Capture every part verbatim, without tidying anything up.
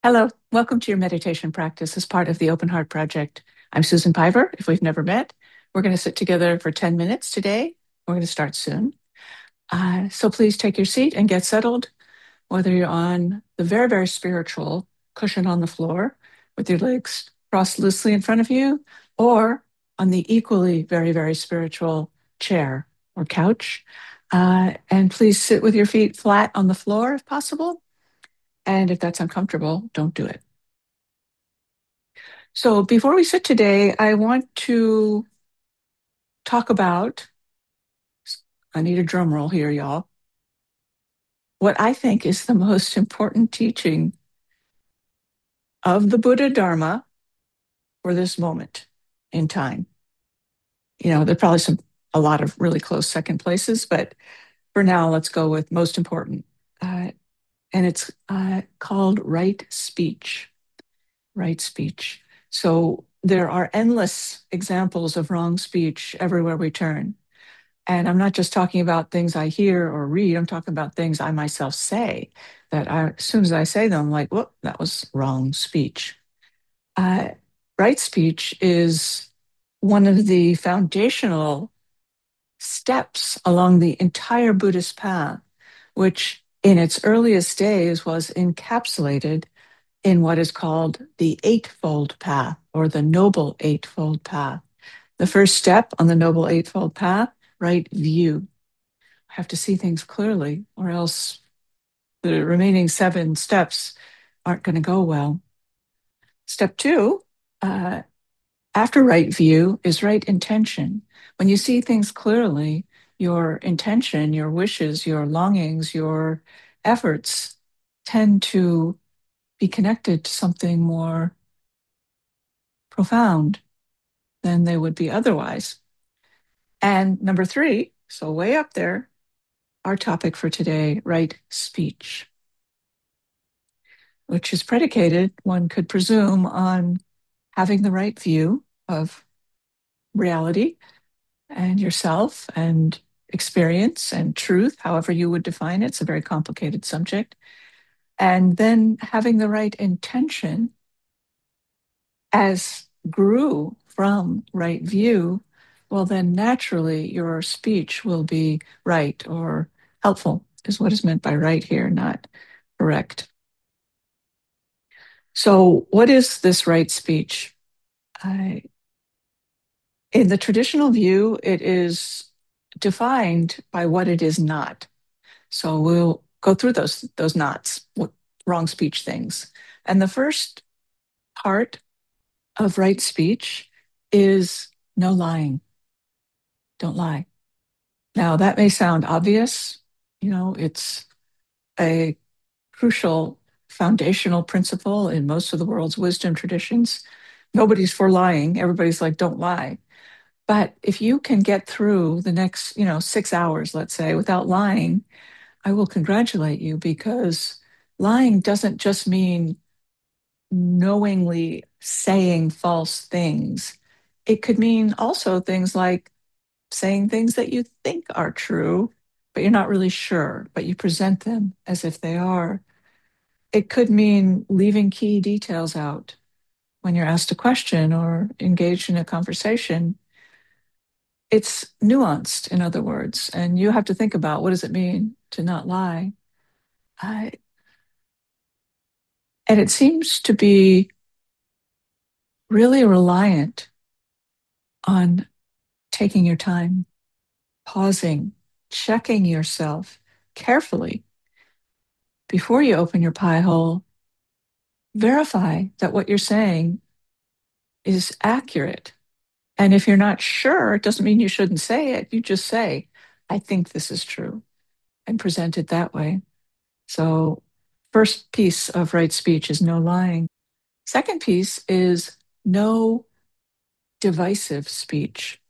Hello, welcome to your meditation practice as part of the Open Heart Project. I'm Susan Piver. If we've never met, we're going to sit together for ten minutes today. We're going to start soon. Uh, so please take your seat and get settled, whether you're on the very, very spiritual cushion on the floor with your legs crossed loosely in front of you, or on the equally very, very spiritual chair or couch. Uh, and please sit with your feet flat on the floor if possible. And if that's uncomfortable, don't do it. So before we sit today, I want to talk about, I need a drum roll here, y'all, what I think is the most important teaching of the Buddha Dharma for this moment in time. You know, there are probably some, a lot of really close second places, but for now, let's go with most important. Uh, and it's uh, called right speech. Right speech. So there are endless examples of wrong speech everywhere we turn. And I'm not just talking about things I hear or read, I'm talking about things I myself say that I, as soon as I say them, I'm like, whoop, that was wrong speech. Uh, right speech is one of the foundational steps along the entire Buddhist path, which in its earliest days was encapsulated in what is called the Eightfold Path or the Noble Eightfold Path. The first step on the Noble Eightfold Path, right view. I have to see things clearly, or else the remaining seven steps aren't going to go well. Step two, uh, after right view, is right intention. When you see things clearly, your intention, your wishes, your longings, your efforts tend to be connected to something more profound than they would be otherwise. And number three, so way up there, our topic for today, right speech, which is predicated, one could presume, on having the right view of reality and yourself and experience and truth, however you would define it. It's a very complicated subject. And then having the right intention as grew from right view, well, then naturally your speech will be right or helpful, is what is meant by right here, not correct. So, what is this right speech? I, in the traditional view, it is defined by what it is not. So we'll go through those those knots, what wrong speech things. And the first part of right speech is no lying. Don't lie. Now that may sound obvious, you know, it's a crucial foundational principle in most of the world's wisdom traditions. Nobody's for lying. Everybody's like, don't lie. But if you can get through the next, you know, six hours, let's say, without lying, I will congratulate you because lying doesn't just mean knowingly saying false things. It could mean also things like saying things that you think are true, but you're not really sure, but you present them as if they are. It could mean leaving key details out when you're asked a question or engaged in a conversation. It's nuanced, in other words, and you have to think about what does it mean to not lie. I, and it seems to be really reliant on taking your time, pausing, checking yourself carefully before you open your pie hole. Verify that what you're saying is accurate. And if you're not sure, it doesn't mean you shouldn't say it. You just say, I think this is true, and present it that way. So, first piece of right speech is no lying. Second piece is no divisive speech.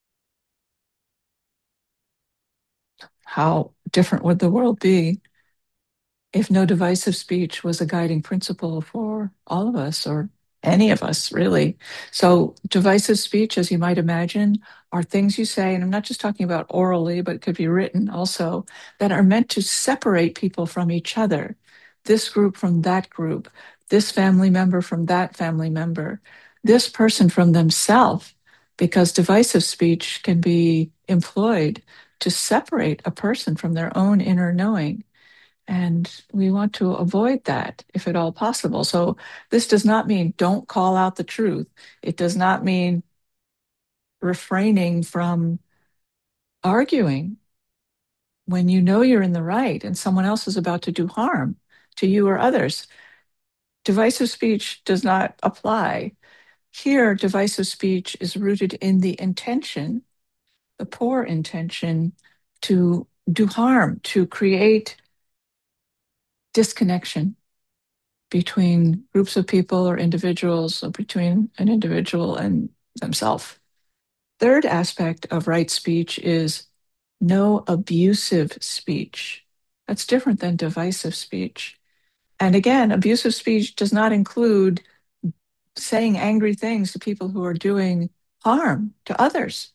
How different would the world be if no divisive speech was a guiding principle for all of us or any of us, really? So, divisive speech, as you might imagine, are things you say, and I'm not just talking about orally, but it could be written also, that are meant to separate people from each other, this group from that group, this family member from that family member, this person from themselves, because divisive speech can be employed to separate a person from their own inner knowing. And we want to avoid that if at all possible. So this does not mean don't call out the truth. It does not mean refraining from arguing when you know you're in the right and someone else is about to do harm to you or others. Divisive speech does not apply. Here, divisive speech is rooted in the intention, the poor intention to do harm, to create disconnection between groups of people or individuals, or between an individual and themselves. Third aspect of right speech is no abusive speech. That's different than divisive speech. And again, abusive speech does not include saying angry things to people who are doing harm to others.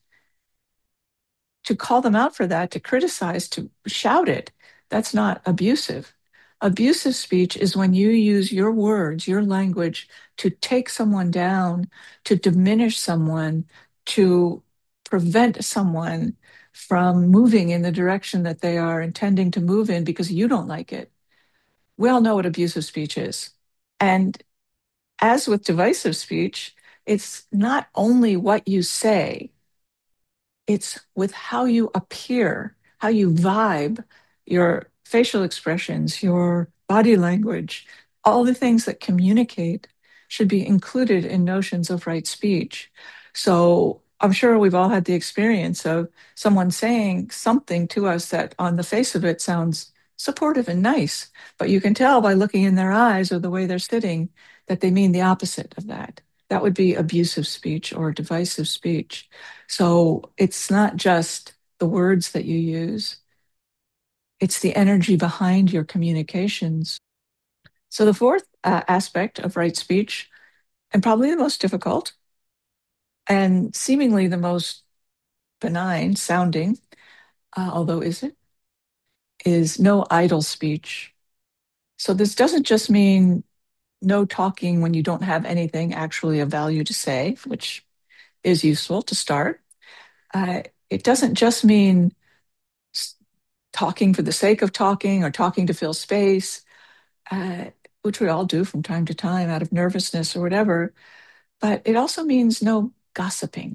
To call them out for that, to criticize, to shout it, that's not abusive. Abusive speech is when you use your words, your language to take someone down, to diminish someone, to prevent someone from moving in the direction that they are intending to move in because you don't like it. We all know what abusive speech is. And as with divisive speech, it's not only what you say, it's with how you appear, how you vibe, your facial expressions, your body language, all the things that communicate should be included in notions of right speech. So I'm sure we've all had the experience of someone saying something to us that on the face of it sounds supportive and nice, but you can tell by looking in their eyes or the way they're sitting that they mean the opposite of that. That would be abusive speech or divisive speech. So it's not just the words that you use, it's the energy behind your communications. So the fourth uh, aspect of right speech, and probably the most difficult, and seemingly the most benign sounding, uh, although is it, is no idle speech. So this doesn't just mean no talking when you don't have anything actually of value to say, which is useful to start. Uh, it doesn't just mean talking for the sake of talking or talking to fill space, uh, which we all do from time to time out of nervousness or whatever. But it also means no gossiping,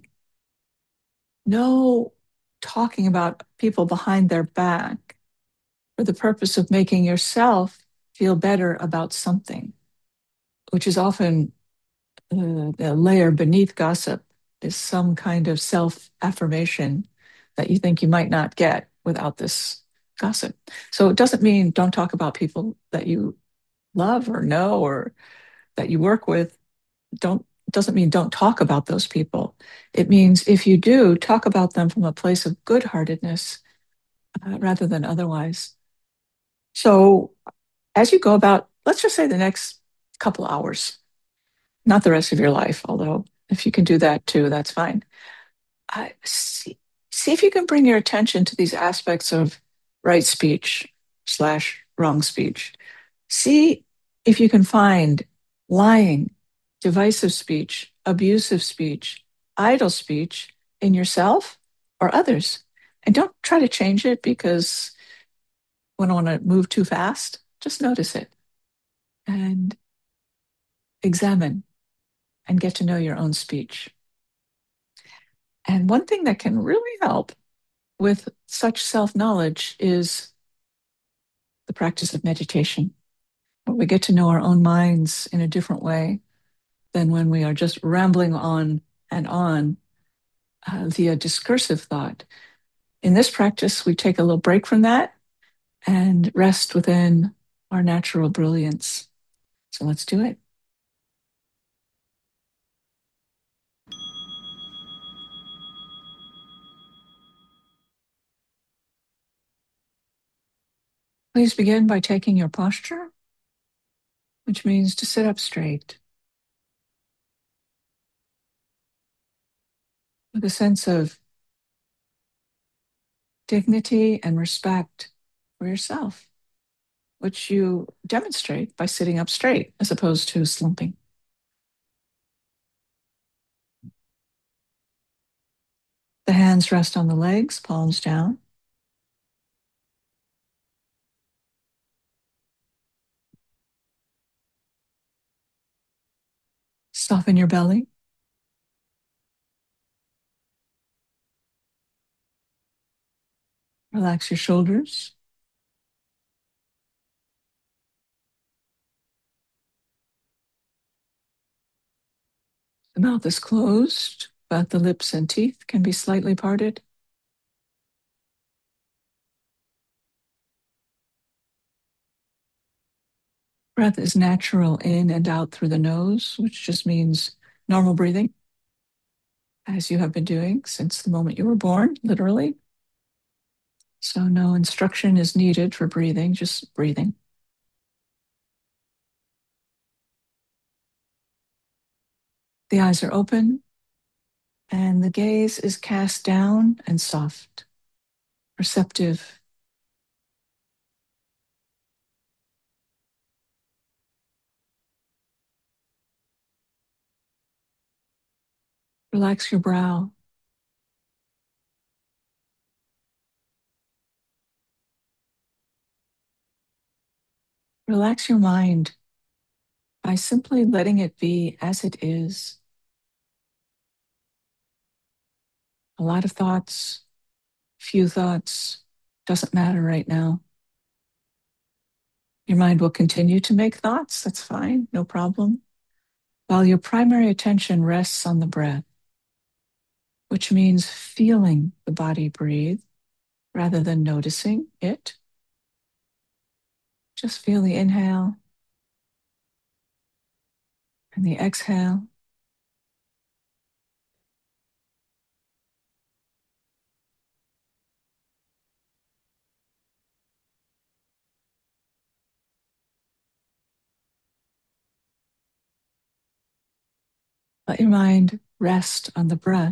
no talking about people behind their back for the purpose of making yourself feel better about something, which is often uh, the layer beneath gossip is some kind of self affirmation that you think you might not get without this gossip. So it doesn't mean don't talk about people that you love or know or that you work with. Don't doesn't mean don't talk about those people. It means if you do, talk about them from a place of good-heartedness uh, rather than otherwise. So as you go about, let's just say the next couple hours, not the rest of your life, although if you can do that too, that's fine. Uh, see, see if you can bring your attention to these aspects of right speech slash wrong speech. See if you can find lying, divisive speech, abusive speech, idle speech in yourself or others. And don't try to change it because we don't want to move too fast. Just notice it and examine and get to know your own speech. And one thing that can really help with such self knowledge is the practice of meditation. When we get to know our own minds in a different way than when we are just rambling on and on uh, via discursive thought. In this practice, we take a little break from that and rest within our natural brilliance. So let's do it. Please begin by taking your posture, which means to sit up straight with a sense of dignity and respect for yourself. which you demonstrate by sitting up straight as opposed to slumping. The hands rest on the legs, palms down. Soften your belly. Relax your shoulders. The mouth is closed, but the lips and teeth can be slightly parted. Breath is natural in and out through the nose, which just means normal breathing, as you have been doing since the moment you were born, literally. So no instruction is needed for breathing, just breathing. The eyes are open and the gaze is cast down and soft, receptive. Relax your brow. Relax your mind by simply letting it be as it is. A lot of thoughts, few thoughts, doesn't matter right now. Your mind will continue to make thoughts, that's fine, no problem, while your primary attention rests on the breath, which means feeling the body breathe rather than noticing it. Just feel the inhale and the exhale. Let your mind rest on the breath.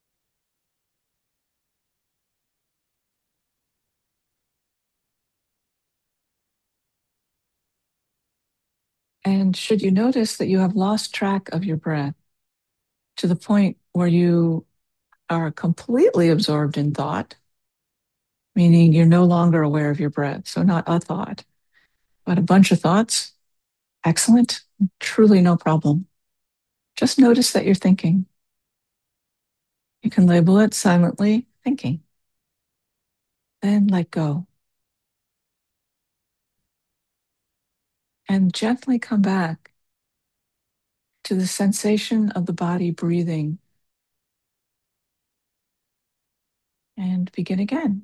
And should you notice that you have lost track of your breath to the point where you are completely absorbed in thought, meaning you're no longer aware of your breath, so not a thought, but a bunch of thoughts, excellent, truly no problem. Just notice that you're thinking. You can label it silently thinking. Then let go. And gently come back to the sensation of the body breathing. And begin again.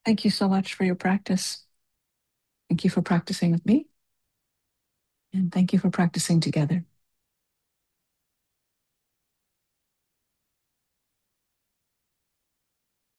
Thank you so much for your practice. Thank you for practicing with me, and thank you for practicing together.